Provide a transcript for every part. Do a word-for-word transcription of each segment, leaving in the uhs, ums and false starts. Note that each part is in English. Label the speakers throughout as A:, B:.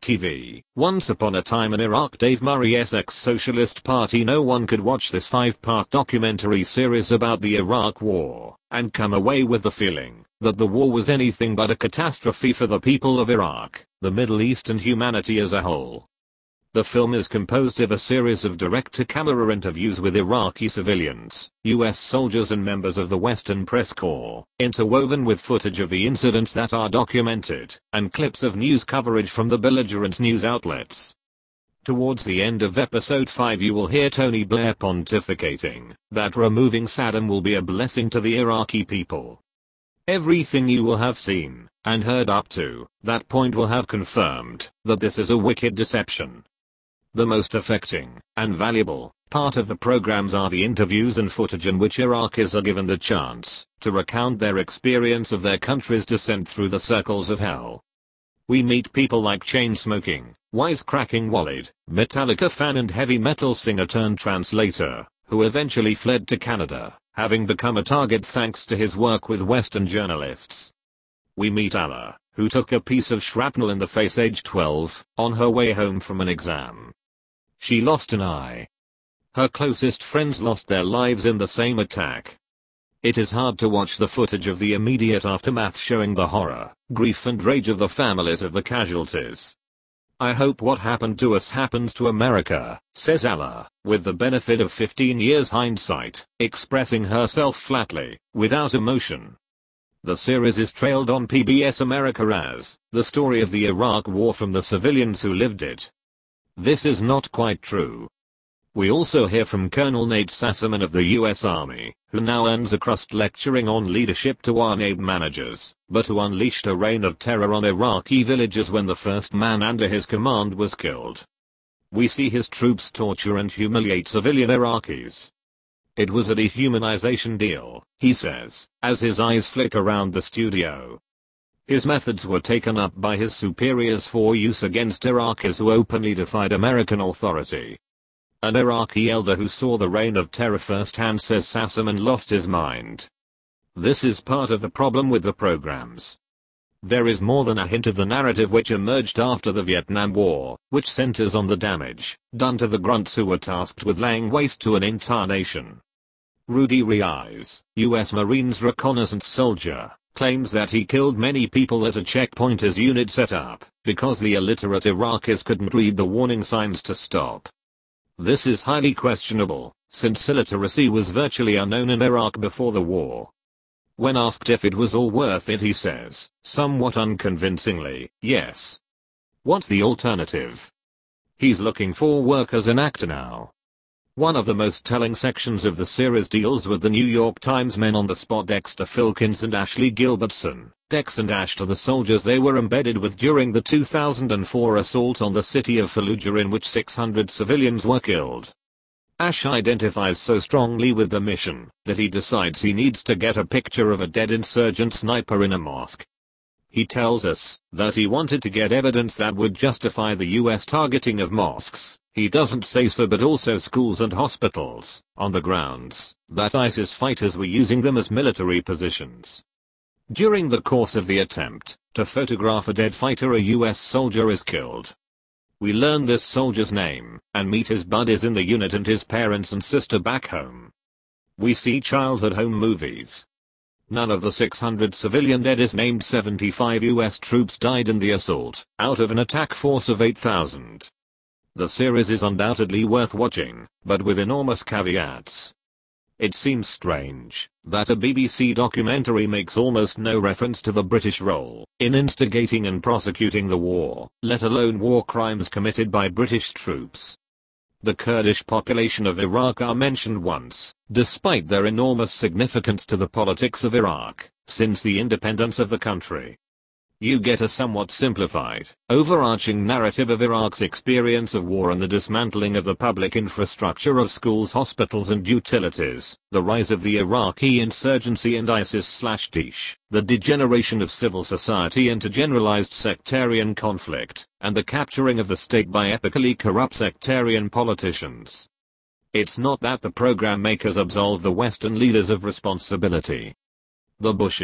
A: T V. Once upon a time in Iraq, Dave Murray's ex-Socialist Party. No one could watch this five-part documentary series about the Iraq War and come away with the feeling that the war was anything but a catastrophe for the people of Iraq, the Middle East and humanity as a whole. The film is composed of a series of direct-to-camera interviews with Iraqi civilians, U S soldiers and members of the Western Press Corps, interwoven with footage of the incidents that are documented, and clips of news coverage from the belligerent news outlets. Towards the end of episode five you will hear Tony Blair pontificating that removing Saddam will be a blessing to the Iraqi people. Everything you will have seen and heard up to that point will have confirmed that this is a wicked deception. The most affecting and valuable part of the programs are the interviews and footage in which Iraqis are given the chance to recount their experience of their country's descent through the circles of hell. We meet people like chain-smoking, wisecracking Walid, Metallica fan and heavy metal singer turned translator, who eventually fled to Canada, having become a target thanks to his work with Western journalists. We meet Allah, who took a piece of shrapnel in the face aged twelve, on her way home from an exam. She lost an eye. Her closest friends lost their lives in the same attack. It is hard to watch the footage of the immediate aftermath showing the horror, grief and rage of the families of the casualties. I hope what happened to us happens to America, says Allah, with the benefit of fifteen years hindsight, expressing herself flatly, without emotion. The series is trailed on P B S America as the story of the Iraq War from the civilians who lived it. This is not quite true. We also hear from Colonel Nate Sassaman of the U S Army, who now earns a crust lecturing on leadership to our N A B managers, but who unleashed a reign of terror on Iraqi villages when the first man under his command was killed. We see his troops torture and humiliate civilian Iraqis. It was a dehumanization deal, he says, as his eyes flick around the studio. His methods were taken up by his superiors for use against Iraqis who openly defied American authority. An Iraqi elder who saw the reign of terror firsthand says Sassaman lost his mind. This is part of the problem with the programs. There is more than a hint of the narrative which emerged after the Vietnam War, which centers on the damage done to the grunts who were tasked with laying waste to an entire nation. Rudy Riaz, U S Marines reconnaissance soldier, claims that he killed many people at a checkpoint his unit set up, because the illiterate Iraqis couldn't read the warning signs to stop. This is highly questionable, since illiteracy was virtually unknown in Iraq before the war. When asked if it was all worth it, he says, somewhat unconvincingly, yes. What's the alternative? He's looking for work as an actor now. One of the most telling sections of the series deals with the New York Times men on the spot Dexter Filkins and Ashley Gilbertson. Dex and Ash are the soldiers they were embedded with during the two thousand four assault on the city of Fallujah in which six hundred civilians were killed. Ash identifies so strongly with the mission that he decides he needs to get a picture of a dead insurgent sniper in a mosque. He tells us that he wanted to get evidence that would justify the U S targeting of mosques. He doesn't say so, but also schools and hospitals, on the grounds that ISIS fighters were using them as military positions. During the course of the attempt to photograph a dead fighter, a U S soldier is killed. We learn this soldier's name and meet his buddies in the unit and his parents and sister back home. We see childhood home movies. None of the six hundred civilian dead is named. seventy-five U S troops died in the assault, out of an attack force of eight thousand. The series is undoubtedly worth watching, but with enormous caveats. It seems strange that a B B C documentary makes almost no reference to the British role in instigating and prosecuting the war, let alone war crimes committed by British troops. The Kurdish population of Iraq are mentioned once, despite their enormous significance to the politics of Iraq since the independence of the country. You get a somewhat simplified, overarching narrative of Iraq's experience of war and the dismantling of the public infrastructure of schools, hospitals and utilities, the rise of the Iraqi insurgency and ISIS/Daesh, the degeneration of civil society into generalized sectarian conflict, and the capturing of the state by epically corrupt sectarian politicians. It's not that the program makers absolve the Western leaders of responsibility. The Bushes,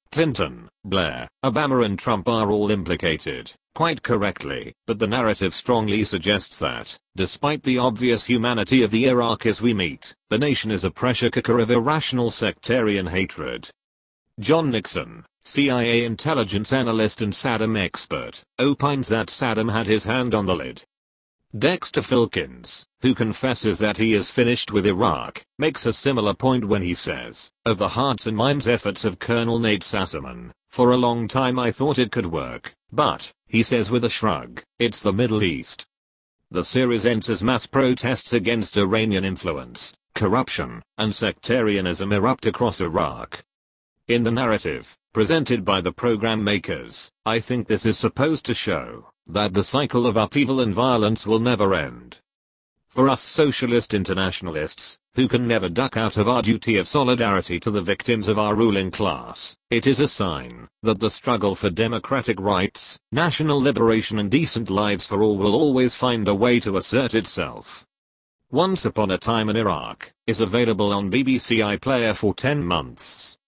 A: Clinton, Blair, Obama and Trump are all implicated, quite correctly, but the narrative strongly suggests that, despite the obvious humanity of the Iraqis we meet, the nation is a pressure cooker of irrational sectarian hatred. John Nixon, C I A intelligence analyst and Saddam expert, opines that Saddam had his hand on the lid. Dexter Filkins, who confesses that he is finished with Iraq, makes a similar point when he says, of the hearts and minds efforts of Colonel Nate Sassaman, for a long time I thought it could work, but, he says with a shrug, it's the Middle East. The series ends as mass protests against Iranian influence, corruption, and sectarianism erupt across Iraq. In the narrative, presented by the program makers, I think this is supposed to show that the cycle of upheaval and violence will never end. For us socialist internationalists, who can never duck out of our duty of solidarity to the victims of our ruling class, it is a sign that the struggle for democratic rights, national liberation and decent lives for all will always find a way to assert itself. Once Upon a Time in Iraq is available on B B C iPlayer for ten months.